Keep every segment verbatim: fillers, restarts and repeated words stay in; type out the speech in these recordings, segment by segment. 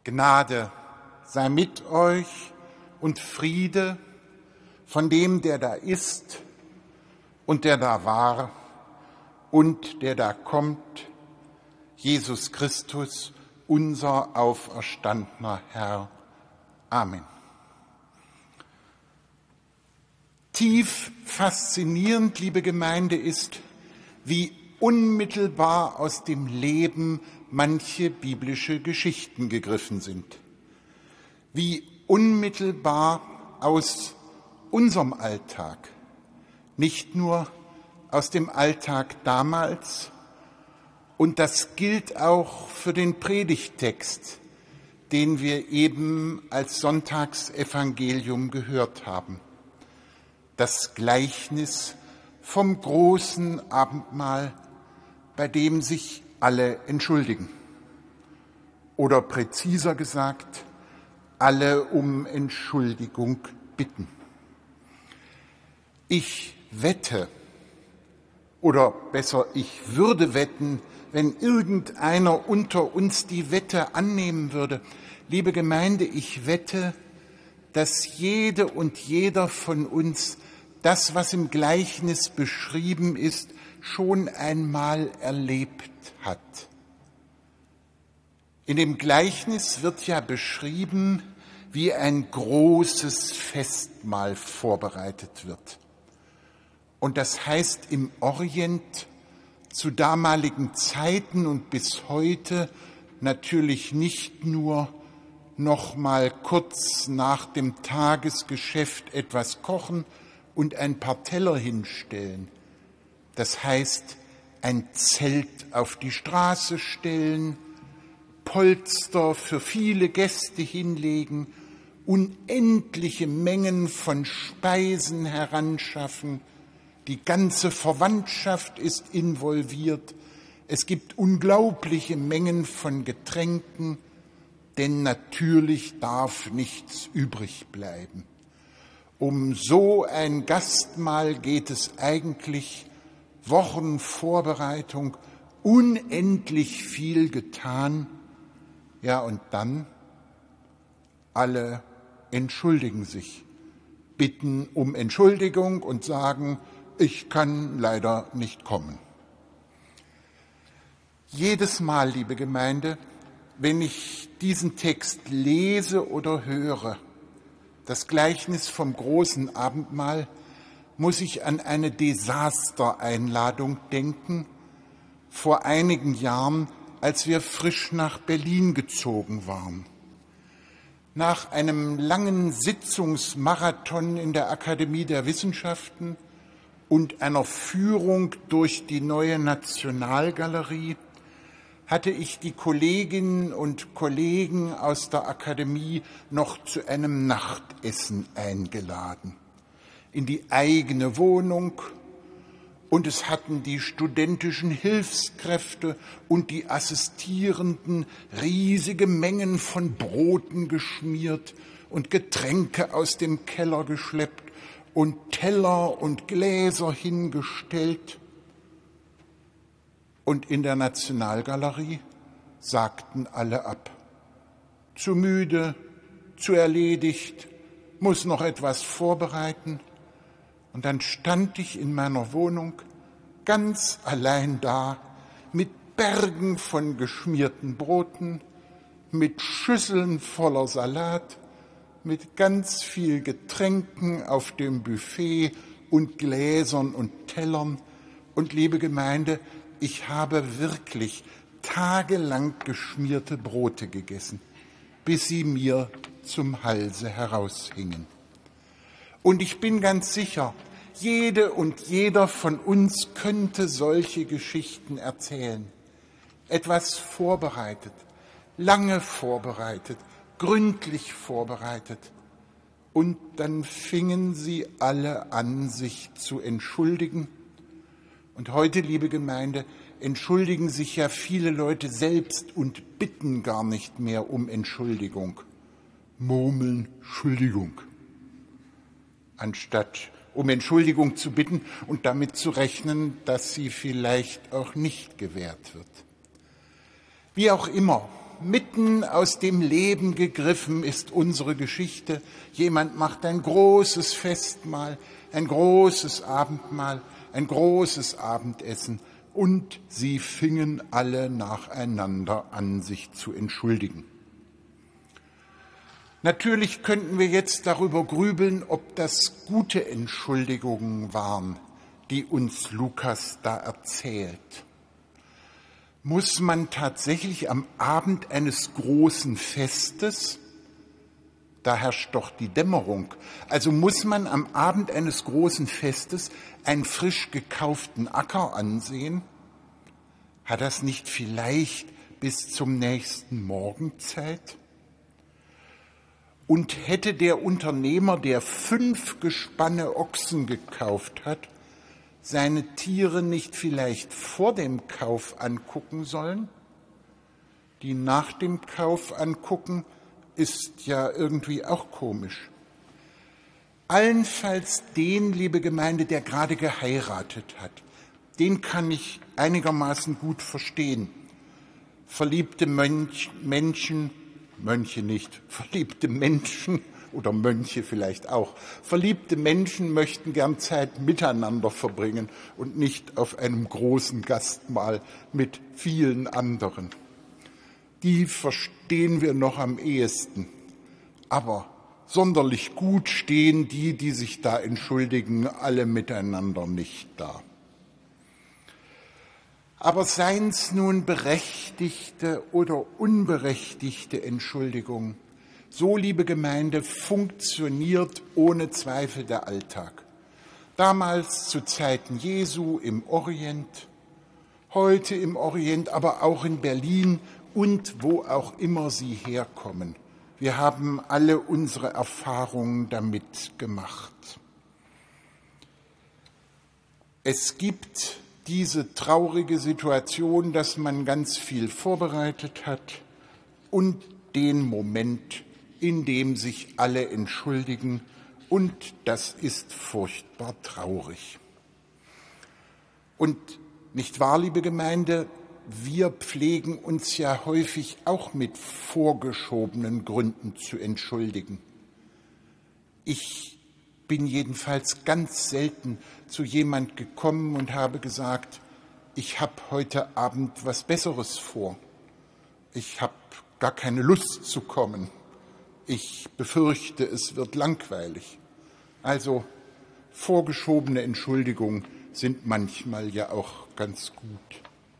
Gnade sei mit euch und Friede von dem, der da ist und der da war und der da kommt, Jesus Christus, unser auferstandener Herr. Amen. Tief faszinierend, liebe Gemeinde, ist, wie unmittelbar aus dem Leben manche biblische Geschichten gegriffen sind. Wie unmittelbar aus unserem Alltag, nicht nur aus dem Alltag damals, und das gilt auch für den Predigttext, den wir eben als Sonntagsevangelium gehört haben. Das Gleichnis vom großen Abendmahl, bei dem sich alle entschuldigen. Oder präziser gesagt, alle um Entschuldigung bitten. Ich wette, oder besser, ich würde wetten, wenn irgendeiner unter uns die Wette annehmen würde. Liebe Gemeinde, ich wette, dass jede und jeder von uns das, was im Gleichnis beschrieben ist, schon einmal erlebt hat. In dem Gleichnis wird ja beschrieben, wie ein großes Festmahl vorbereitet wird. Und das heißt im Orient zu damaligen Zeiten und bis heute natürlich nicht nur noch mal kurz nach dem Tagesgeschäft etwas kochen und ein paar Teller hinstellen. Das heißt, ein Zelt auf die Straße stellen, Polster für viele Gäste hinlegen, unendliche Mengen von Speisen heranschaffen. Die ganze Verwandtschaft ist involviert. Es gibt unglaubliche Mengen von Getränken, denn natürlich darf nichts übrig bleiben. Um so ein Gastmahl geht es eigentlich, Wochen Vorbereitung, unendlich viel getan. Ja, und dann alle entschuldigen sich, bitten um Entschuldigung und sagen, ich kann leider nicht kommen. Jedes Mal, liebe Gemeinde, wenn ich diesen Text lese oder höre, das Gleichnis vom großen Abendmahl, muss ich an eine Desastereinladung denken, vor einigen Jahren, als wir frisch nach Berlin gezogen waren. Nach einem langen Sitzungsmarathon in der Akademie der Wissenschaften und einer Führung durch die neue Nationalgalerie hatte ich die Kolleginnen und Kollegen aus der Akademie noch zu einem Nachtessen eingeladen, in die eigene Wohnung, und es hatten die studentischen Hilfskräfte und die Assistierenden riesige Mengen von Broten geschmiert und Getränke aus dem Keller geschleppt und Teller und Gläser hingestellt. Und in der Nationalgalerie sagten alle ab. Zu müde, zu erledigt, muss noch etwas vorbereiten. Und dann stand ich in meiner Wohnung ganz allein da, mit Bergen von geschmierten Broten, mit Schüsseln voller Salat, mit ganz viel Getränken auf dem Buffet und Gläsern und Tellern. Und liebe Gemeinde, ich habe wirklich tagelang geschmierte Brote gegessen, bis sie mir zum Halse heraushingen. Und ich bin ganz sicher, jede und jeder von uns könnte solche Geschichten erzählen. Etwas vorbereitet, lange vorbereitet, gründlich vorbereitet. Und dann fingen sie alle an, sich zu entschuldigen. Und heute, liebe Gemeinde, entschuldigen sich ja viele Leute selbst und bitten gar nicht mehr um Entschuldigung. Murmeln, Entschuldigung. Anstatt um Entschuldigung zu bitten und damit zu rechnen, dass sie vielleicht auch nicht gewährt wird. Wie auch immer, mitten aus dem Leben gegriffen ist unsere Geschichte. Jemand macht ein großes Festmahl, ein großes Abendmahl, ein großes Abendessen und sie fingen alle nacheinander an, sich zu entschuldigen. Natürlich könnten wir jetzt darüber grübeln, ob das gute Entschuldigungen waren, die uns Lukas da erzählt. Muss man tatsächlich am Abend eines großen Festes, da herrscht doch die Dämmerung, also muss man am Abend eines großen Festes einen frisch gekauften Acker ansehen? Hat das nicht vielleicht bis zum nächsten Morgen Zeit? Und hätte der Unternehmer, der fünf Gespanne Ochsen gekauft hat, seine Tiere nicht vielleicht vor dem Kauf angucken sollen? Die nach dem Kauf angucken, ist ja irgendwie auch komisch. Allenfalls den, liebe Gemeinde, der gerade geheiratet hat. Den kann ich einigermaßen gut verstehen. Verliebte Mönch, Menschen, Mönche nicht, verliebte Menschen oder Mönche vielleicht auch. Verliebte Menschen möchten gern Zeit miteinander verbringen und nicht auf einem großen Gastmahl mit vielen anderen. Die verstehen wir noch am ehesten. Aber sonderlich gut stehen die, die sich da entschuldigen, alle miteinander nicht da. Aber seien es nun berechtigte oder unberechtigte Entschuldigungen, so, liebe Gemeinde, funktioniert ohne Zweifel der Alltag. Damals zu Zeiten Jesu im Orient, heute im Orient, aber auch in Berlin und wo auch immer Sie herkommen. Wir haben alle unsere Erfahrungen damit gemacht. Es gibt diese traurige Situation, dass man ganz viel vorbereitet hat und den Moment, in dem sich alle entschuldigen, und das ist furchtbar traurig. Und nicht wahr, liebe Gemeinde, wir pflegen uns ja häufig auch mit vorgeschobenen Gründen zu entschuldigen. Ich bin jedenfalls ganz selten zu jemand gekommen und habe gesagt, ich habe heute Abend was Besseres vor. Ich habe gar keine Lust zu kommen. Ich befürchte, es wird langweilig. Also vorgeschobene Entschuldigungen sind manchmal ja auch ganz gut.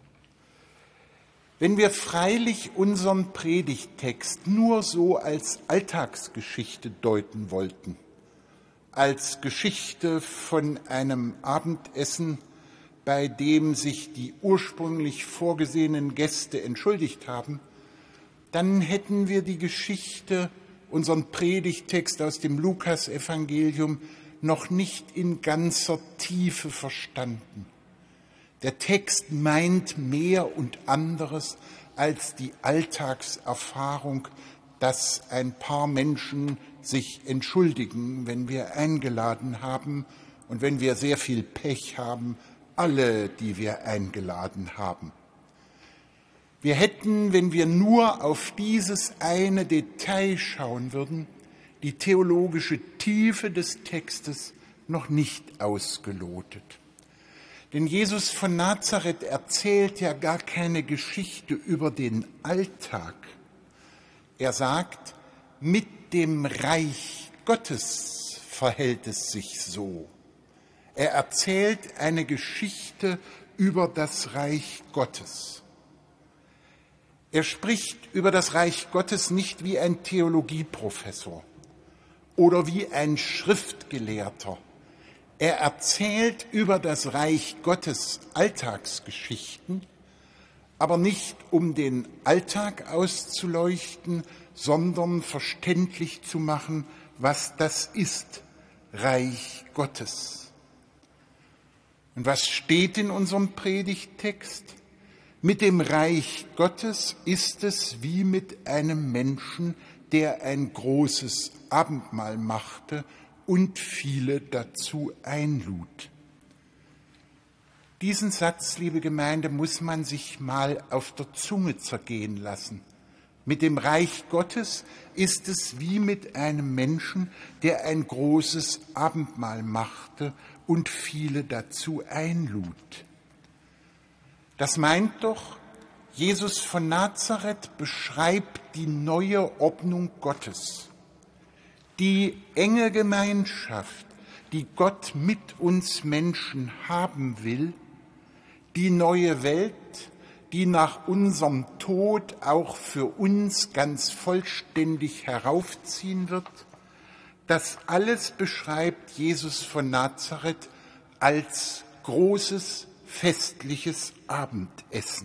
Wenn wir freilich unseren Predigttext nur so als Alltagsgeschichte deuten wollten, als Geschichte von einem Abendessen, bei dem sich die ursprünglich vorgesehenen Gäste entschuldigt haben, dann hätten wir die Geschichte, unseren Predigttext aus dem Lukasevangelium, noch nicht in ganzer Tiefe verstanden. Der Text meint mehr und anderes als die Alltagserfahrung, dass ein paar Menschen sich entschuldigen, wenn wir eingeladen haben und wenn wir sehr viel Pech haben, alle, die wir eingeladen haben. Wir hätten, wenn wir nur auf dieses eine Detail schauen würden, die theologische Tiefe des Textes noch nicht ausgelotet. Denn Jesus von Nazareth erzählt ja gar keine Geschichte über den Alltag. Er sagt, mit dem Reich Gottes verhält es sich so. Er erzählt eine Geschichte über das Reich Gottes. Er spricht über das Reich Gottes nicht wie ein Theologieprofessor oder wie ein Schriftgelehrter. Er erzählt über das Reich Gottes Alltagsgeschichten, aber nicht um den Alltag auszuleuchten, sondern verständlich zu machen, was das ist, Reich Gottes. Und was steht in unserem Predigttext? Mit dem Reich Gottes ist es wie mit einem Menschen, der ein großes Abendmahl machte und viele dazu einlud. Diesen Satz, liebe Gemeinde, muss man sich mal auf der Zunge zergehen lassen. Mit dem Reich Gottes ist es wie mit einem Menschen, der ein großes Abendmahl machte und viele dazu einlud. Das meint doch, Jesus von Nazareth beschreibt die neue Ordnung Gottes, die enge Gemeinschaft, die Gott mit uns Menschen haben will, die neue Welt, die nach unserem Tod auch für uns ganz vollständig heraufziehen wird, das alles beschreibt Jesus von Nazareth als großes festliches Abendessen.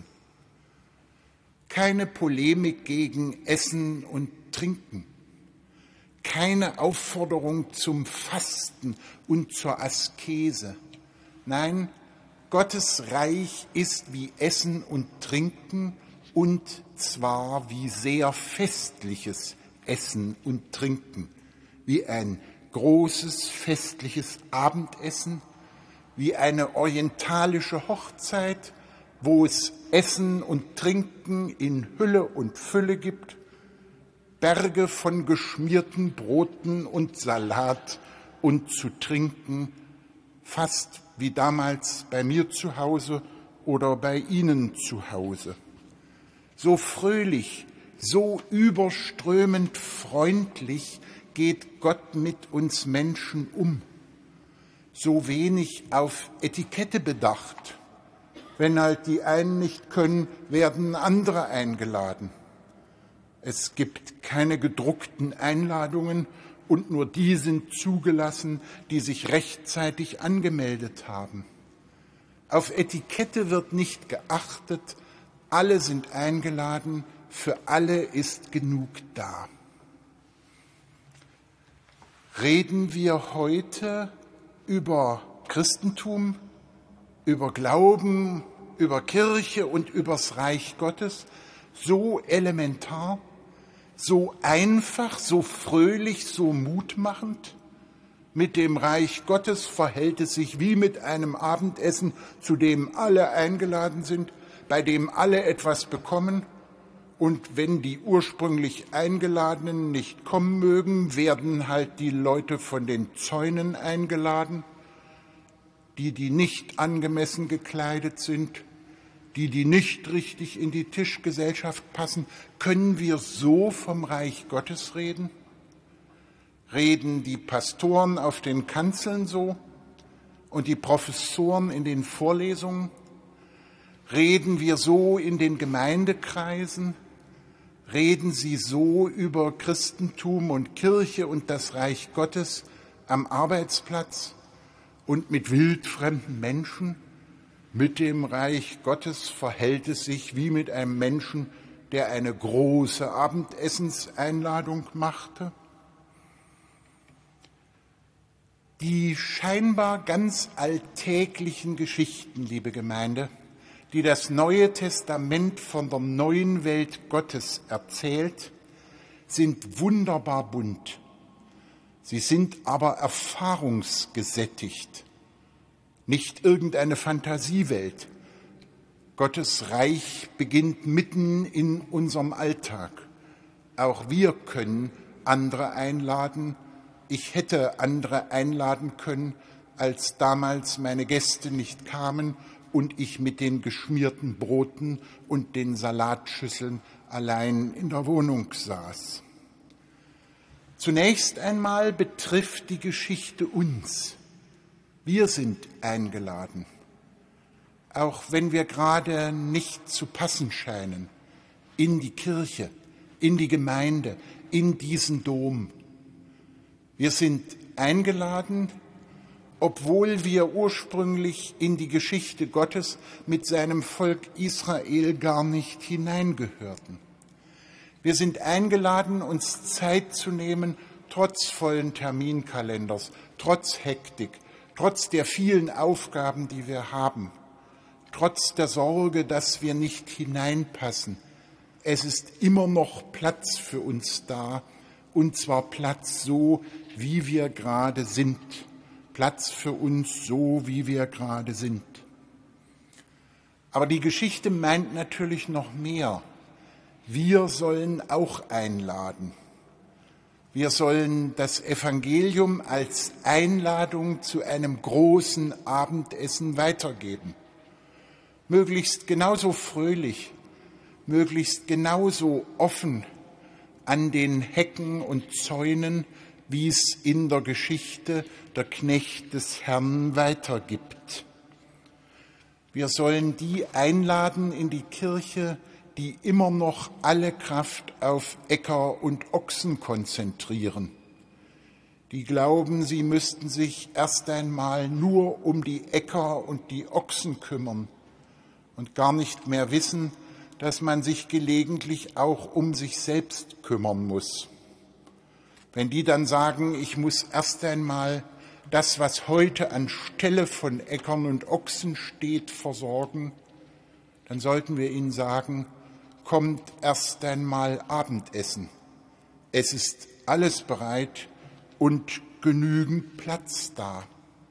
Keine Polemik gegen Essen und Trinken, keine Aufforderung zum Fasten und zur Askese. Nein, Gottes Reich ist wie Essen und Trinken, und zwar wie sehr festliches Essen und Trinken, wie ein großes festliches Abendessen, wie eine orientalische Hochzeit, wo es Essen und Trinken in Hülle und Fülle gibt, Berge von geschmierten Broten und Salat und zu trinken, fast wie damals bei mir zu Hause oder bei Ihnen zu Hause. So fröhlich, so überströmend freundlich geht Gott mit uns Menschen um. So wenig auf Etikette bedacht. Wenn halt die einen nicht können, werden andere eingeladen. Es gibt keine gedruckten Einladungen und nur die sind zugelassen, die sich rechtzeitig angemeldet haben. Auf Etikette wird nicht geachtet, alle sind eingeladen, für alle ist genug da. Reden wir heute über Christentum, über Glauben, über Kirche und übers Reich Gottes, so elementar, so einfach, so fröhlich, so mutmachend? Mit dem Reich Gottes verhält es sich wie mit einem Abendessen, zu dem alle eingeladen sind, bei dem alle etwas bekommen. Und wenn die ursprünglich Eingeladenen nicht kommen mögen, werden halt die Leute von den Zäunen eingeladen, die, die nicht angemessen gekleidet sind, die, die nicht richtig in die Tischgesellschaft passen. Können wir so vom Reich Gottes reden? Reden die Pastoren auf den Kanzeln so und die Professoren in den Vorlesungen? Reden wir so in den Gemeindekreisen? Reden sie so über Christentum und Kirche und das Reich Gottes am Arbeitsplatz und mit wildfremden Menschen? Mit dem Reich Gottes verhält es sich wie mit einem Menschen, der eine große Abendessenseinladung machte. Die scheinbar ganz alltäglichen Geschichten, liebe Gemeinde, die das Neue Testament von der neuen Welt Gottes erzählt, sind wunderbar bunt. Sie sind aber erfahrungsgesättigt. Nicht irgendeine Fantasiewelt. Gottes Reich beginnt mitten in unserem Alltag. Auch wir können andere einladen. Ich hätte andere einladen können, als damals meine Gäste nicht kamen und ich mit den geschmierten Broten und den Salatschüsseln allein in der Wohnung saß. Zunächst einmal betrifft die Geschichte uns. Wir sind eingeladen, auch wenn wir gerade nicht zu passen scheinen, in die Kirche, in die Gemeinde, in diesen Dom. Wir sind eingeladen, obwohl wir ursprünglich in die Geschichte Gottes mit seinem Volk Israel gar nicht hineingehörten. Wir sind eingeladen, uns Zeit zu nehmen, trotz vollen Terminkalenders, trotz Hektik, trotz der vielen Aufgaben, die wir haben, trotz der Sorge, dass wir nicht hineinpassen. Es ist immer noch Platz für uns da, und zwar Platz so, wie wir gerade sind. Platz für uns so, wie wir gerade sind. Aber die Geschichte meint natürlich noch mehr. Wir sollen auch einladen. Wir sollen das Evangelium als Einladung zu einem großen Abendessen weitergeben. Möglichst genauso fröhlich, möglichst genauso offen an den Hecken und Zäunen, wie es in der Geschichte der Knecht des Herrn weitergibt. Wir sollen die einladen in die Kirche, die immer noch alle Kraft auf Äcker und Ochsen konzentrieren. Die glauben, sie müssten sich erst einmal nur um die Äcker und die Ochsen kümmern und gar nicht mehr wissen, dass man sich gelegentlich auch um sich selbst kümmern muss. Wenn die dann sagen, ich muss erst einmal das, was heute anstelle von Äckern und Ochsen steht, versorgen, dann sollten wir ihnen sagen, kommt erst einmal Abendessen. Es ist alles bereit und genügend Platz da.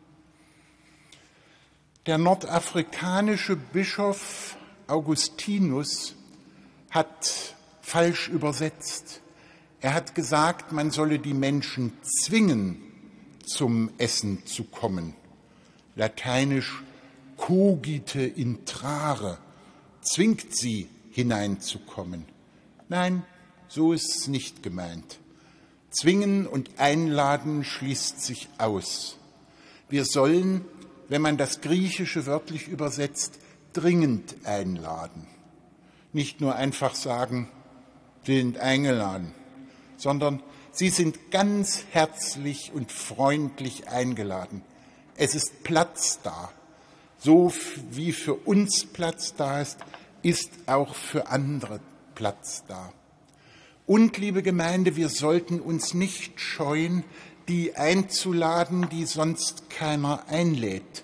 Der nordafrikanische Bischof Augustinus hat falsch übersetzt. Er hat gesagt, man solle die Menschen zwingen, zum Essen zu kommen. Lateinisch cogite intrare, zwingt sie hineinzukommen. Nein, so ist es nicht gemeint. Zwingen und einladen schließt sich aus. Wir sollen, wenn man das Griechische wörtlich übersetzt, dringend einladen. Nicht nur einfach sagen, Sie sind eingeladen, sondern Sie sind ganz herzlich und freundlich eingeladen. Es ist Platz da. So wie für uns Platz da ist, ist auch für andere Platz da. Und, liebe Gemeinde, wir sollten uns nicht scheuen, die einzuladen, die sonst keiner einlädt.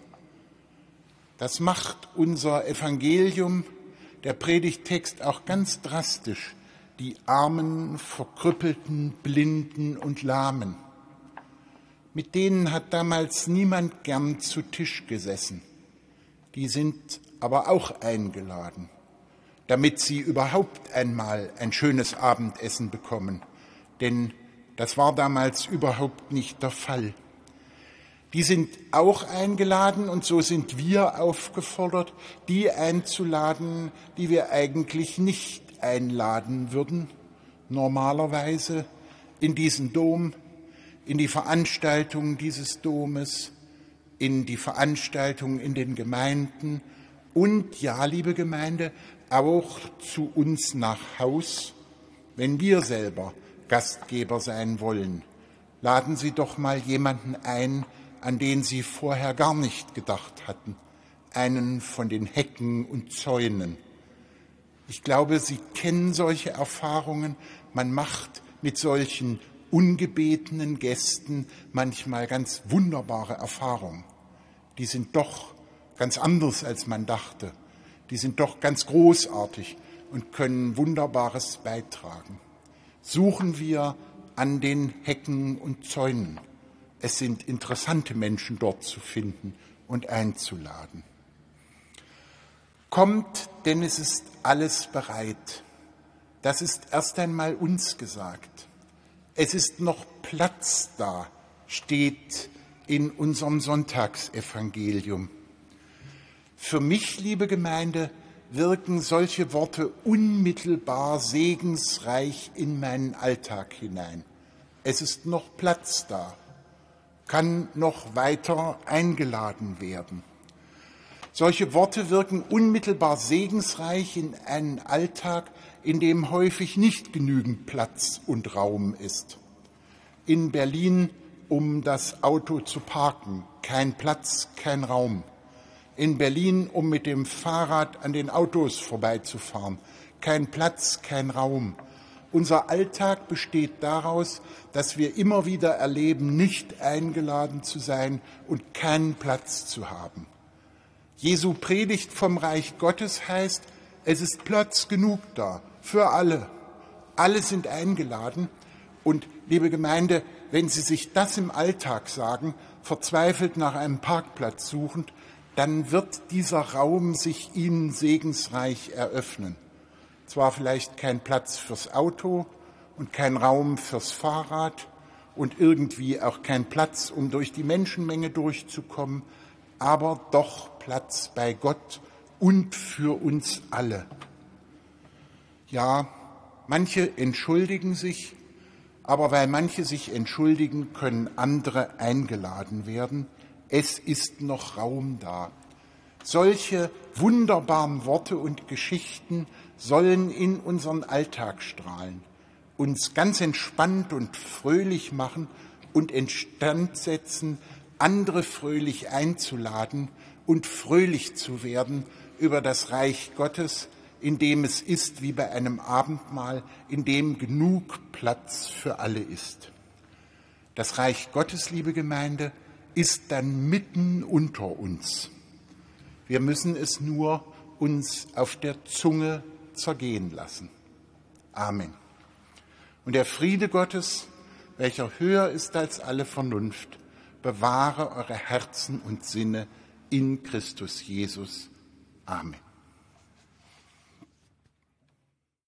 Das macht unser Evangelium, der Predigttext, auch ganz drastisch. Die Armen, Verkrüppelten, Blinden und Lahmen. Mit denen hat damals niemand gern zu Tisch gesessen. Die sind aber auch eingeladen, damit sie überhaupt einmal ein schönes Abendessen bekommen. Denn das war damals überhaupt nicht der Fall. Die sind auch eingeladen und so sind wir aufgefordert, die einzuladen, die wir eigentlich nicht einladen würden, normalerweise in diesen Dom, in die Veranstaltungen dieses Domes, in die Veranstaltungen in den Gemeinden und, ja, liebe Gemeinde, auch zu uns nach Haus, wenn wir selber Gastgeber sein wollen. Laden Sie doch mal jemanden ein, an den Sie vorher gar nicht gedacht hatten, einen von den Hecken und Zäunen. Ich glaube, Sie kennen solche Erfahrungen. Man macht mit solchen ungebetenen Gästen manchmal ganz wunderbare Erfahrungen. Die sind doch ganz anders, als man dachte. Die sind doch ganz großartig und können Wunderbares beitragen. Suchen wir an den Hecken und Zäunen. Es sind interessante Menschen dort zu finden und einzuladen. Kommt, denn es ist alles bereit. Das ist erst einmal uns gesagt. Es ist noch Platz da, steht in unserem Sonntagsevangelium. Für mich, liebe Gemeinde, wirken solche Worte unmittelbar segensreich in meinen Alltag hinein. Es ist noch Platz da, kann noch weiter eingeladen werden. Solche Worte wirken unmittelbar segensreich in einen Alltag, in dem häufig nicht genügend Platz und Raum ist. In Berlin, um das Auto zu parken, kein Platz, kein Raum. In Berlin, um mit dem Fahrrad an den Autos vorbeizufahren, kein Platz, kein Raum. Unser Alltag besteht daraus, dass wir immer wieder erleben, nicht eingeladen zu sein und keinen Platz zu haben. Jesu Predigt vom Reich Gottes heißt, es ist Platz genug da, für alle. Alle sind eingeladen. Und, liebe Gemeinde, wenn Sie sich das im Alltag sagen, verzweifelt nach einem Parkplatz suchend, dann wird dieser Raum sich Ihnen segensreich eröffnen. zwar vielleicht kein Platz fürs Auto und kein Raum fürs Fahrrad und irgendwie auch kein Platz, um durch die Menschenmenge durchzukommen, aber doch Platz bei Gott und für uns alle. Ja, manche entschuldigen sich, aber weil manche sich entschuldigen, können andere eingeladen werden. Es ist noch Raum da. Solche wunderbaren Worte und Geschichten sollen in unseren Alltag strahlen, uns ganz entspannt und fröhlich machen und instand setzen, andere fröhlich einzuladen und fröhlich zu werden über das Reich Gottes, in dem es ist wie bei einem Abendmahl, in dem genug Platz für alle ist. Das Reich Gottes, liebe Gemeinde, ist dann mitten unter uns. Wir müssen es nur uns auf der Zunge zergehen lassen. Amen. Und der Friede Gottes, welcher höher ist als alle Vernunft, bewahre eure Herzen und Sinne in Christus Jesus. Amen.